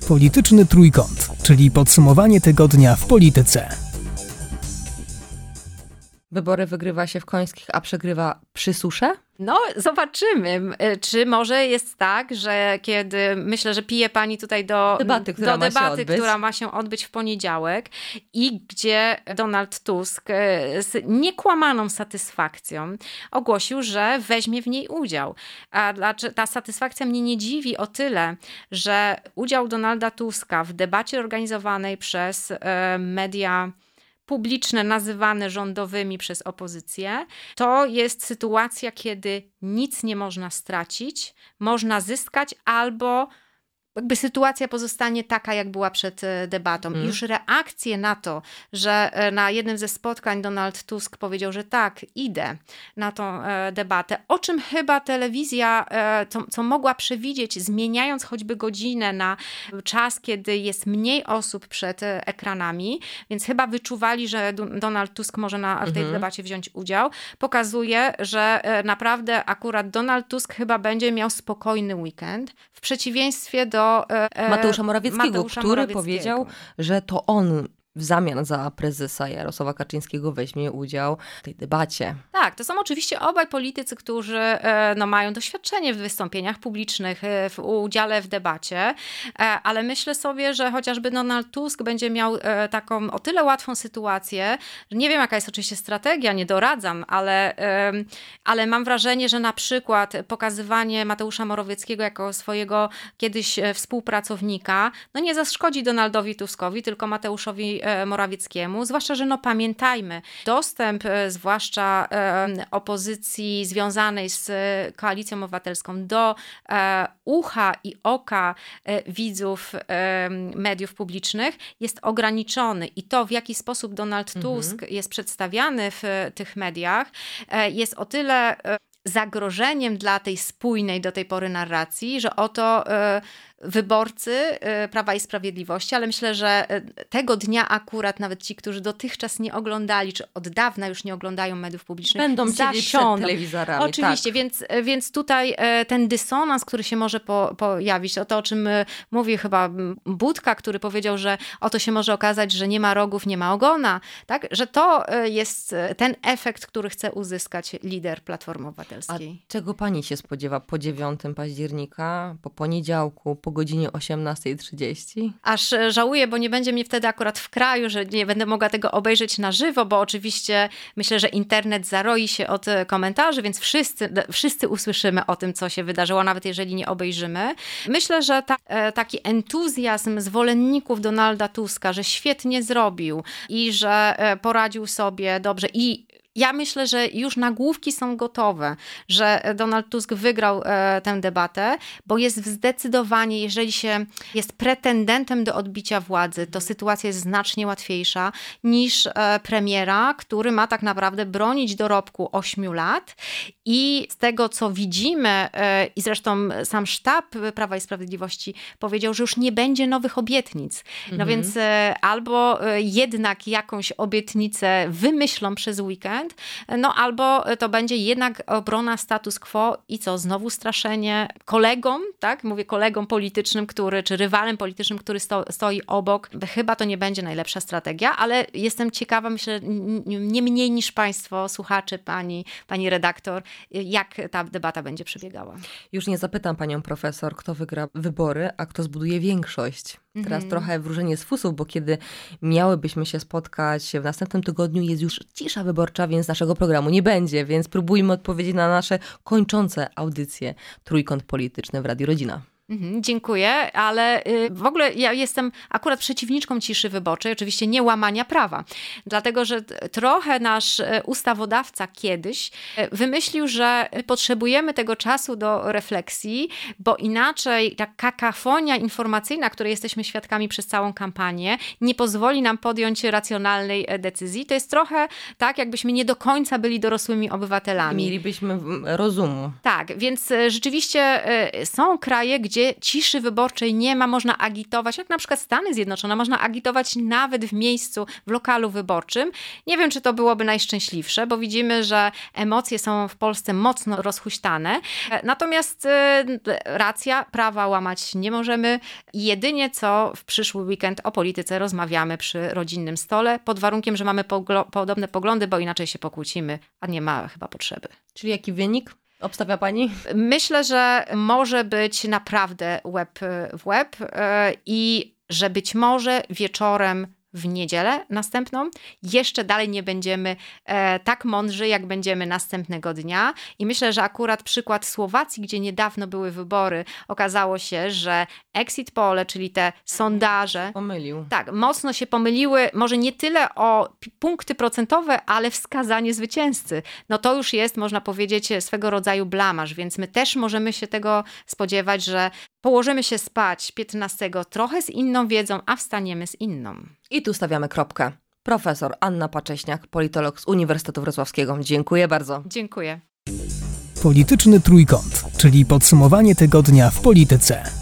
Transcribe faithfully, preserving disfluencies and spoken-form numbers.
Polityczny Trójkąt, czyli podsumowanie tygodnia w polityce. Wybory wygrywa się w Końskich, a przegrywa przy susze? No, zobaczymy. Czy może jest tak, że kiedy, myślę, że pije pani tutaj do debaty, która, do ma, debaty się która ma się odbyć w poniedziałek i gdzie Donald Tusk z niekłamaną satysfakcją ogłosił, że weźmie w niej udział. A ta satysfakcja mnie nie dziwi o tyle, że udział Donalda Tuska w debacie organizowanej przez media publiczne, nazywane rządowymi przez opozycję, to jest sytuacja, kiedy nic nie można stracić, można zyskać albo jakby sytuacja pozostanie taka, jak była przed debatą. Mm. Już reakcje na to, że na jednym ze spotkań Donald Tusk powiedział, że tak, idę na tą debatę, o czym chyba telewizja, co, co mogła przewidzieć, zmieniając choćby godzinę na czas, kiedy jest mniej osób przed ekranami, więc chyba wyczuwali, że Donald Tusk może na, w tej mm-hmm. debacie wziąć udział, pokazuje, że naprawdę akurat Donald Tusk chyba będzie miał spokojny weekend, w przeciwieństwie do Mateusza Morawieckiego, Mateusza który Morawieckiego. powiedział, że to on w zamian za prezesa Jarosława Kaczyńskiego weźmie udział w tej debacie. Tak, to są oczywiście obaj politycy, którzy no, mają doświadczenie w wystąpieniach publicznych, w udziale w debacie, ale myślę sobie, że chociażby Donald Tusk będzie miał taką o tyle łatwą sytuację, że nie wiem, jaka jest oczywiście strategia, nie doradzam, ale, ale mam wrażenie, że na przykład pokazywanie Mateusza Morawieckiego jako swojego kiedyś współpracownika, no nie zaszkodzi Donaldowi Tuskowi, tylko Mateuszowi Morawieckiemu, zwłaszcza, że no pamiętajmy, dostęp zwłaszcza e, opozycji związanej z Koalicją Obywatelską do e, ucha i oka e, widzów e, mediów publicznych jest ograniczony i to, w jaki sposób Donald mhm. Tusk jest przedstawiany w tych mediach, e, jest o tyle e, zagrożeniem dla tej spójnej do tej pory narracji, że oto e, wyborcy Prawa i Sprawiedliwości, ale myślę, że tego dnia akurat nawet ci, którzy dotychczas nie oglądali, czy od dawna już nie oglądają mediów publicznych, będą siedzieć przed telewizorami. Oczywiście, tak. więc, więc tutaj ten dysonans, który się może po, pojawić, o to, o czym mówi chyba Budka, który powiedział, że oto się może okazać, że nie ma rogów, nie ma ogona, tak? Że to jest ten efekt, który chce uzyskać lider Platformy Obywatelskiej. A czego pani się spodziewa po dziewiątego października, po poniedziałku, po godzinie osiemnasta trzydzieści? Aż żałuję, bo nie będzie mnie wtedy akurat w kraju, że nie będę mogła tego obejrzeć na żywo, bo oczywiście myślę, że internet zaroi się od komentarzy, więc wszyscy, wszyscy usłyszymy o tym, co się wydarzyło, nawet jeżeli nie obejrzymy. Myślę, że ta, taki entuzjazm zwolenników Donalda Tuska, że świetnie zrobił i że poradził sobie dobrze i ja myślę, że już nagłówki są gotowe, że Donald Tusk wygrał e, tę debatę, bo jest zdecydowanie, jeżeli się jest pretendentem do odbicia władzy, to sytuacja jest znacznie łatwiejsza niż e, premiera, który ma tak naprawdę bronić dorobku ośmiu lat i z tego, co widzimy e, i zresztą sam sztab Prawa i Sprawiedliwości powiedział, że już nie będzie nowych obietnic. No mhm. więc e, albo e, jednak jakąś obietnicę wymyślą przez weekend, no albo to będzie jednak obrona status quo i co, znowu straszenie kolegom, tak, mówię kolegom politycznym, który, czy rywalem politycznym, który sto, stoi obok. Chyba to nie będzie najlepsza strategia, ale jestem ciekawa, myślę, nie mniej niż państwo, słuchacze, pani, pani redaktor, jak ta debata będzie przebiegała. Już nie zapytam panią profesor, kto wygra wybory, a kto zbuduje większość. Teraz mm-hmm. trochę wróżenie z fusów, bo kiedy miałybyśmy się spotkać w następnym tygodniu, jest już cisza wyborcza, więc naszego programu nie będzie, więc próbujmy odpowiedzieć na nasze kończące audycje Trójkąt Polityczny w Radiu Rodzina. Mhm, dziękuję, ale w ogóle ja jestem akurat przeciwniczką ciszy wyborczej, oczywiście nie łamania prawa, dlatego że trochę nasz ustawodawca kiedyś wymyślił, że potrzebujemy tego czasu do refleksji, bo inaczej ta kakafonia informacyjna, której jesteśmy świadkami przez całą kampanię, nie pozwoli nam podjąć racjonalnej decyzji. To jest trochę tak, jakbyśmy nie do końca byli dorosłymi obywatelami. Mielibyśmy rozumu. Tak, więc rzeczywiście są kraje, gdzie gdzie ciszy wyborczej nie ma, można agitować, jak na przykład Stany Zjednoczone, można agitować nawet w miejscu, w lokalu wyborczym. Nie wiem, czy to byłoby najszczęśliwsze, bo widzimy, że emocje są w Polsce mocno rozhuśtane. Natomiast racja, prawa łamać nie możemy. Jedynie co w przyszły weekend o polityce rozmawiamy przy rodzinnym stole, pod warunkiem, że mamy poglo- podobne poglądy, bo inaczej się pokłócimy, a nie ma chyba potrzeby. Czyli jaki wynik obstawia pani? Myślę, że może być naprawdę łeb w łeb i że być może wieczorem w niedzielę następną jeszcze dalej nie będziemy e, tak mądrzy, jak będziemy następnego dnia. I myślę, że akurat przykład Słowacji, gdzie niedawno były wybory, okazało się, że exit pole, czyli te sondaże, pomylił. Tak, mocno się pomyliły, może nie tyle o p- punkty procentowe, ale wskazanie zwycięzcy. No to już jest, można powiedzieć, swego rodzaju blamaż, więc my też możemy się tego spodziewać, że położymy się spać piętnastego trochę z inną wiedzą, a wstaniemy z inną. I tu stawiamy kropkę. Profesor Anna Pacześniak, politolog z Uniwersytetu Wrocławskiego. Dziękuję bardzo. Dziękuję. Polityczny trójkąt, czyli podsumowanie tygodnia w polityce.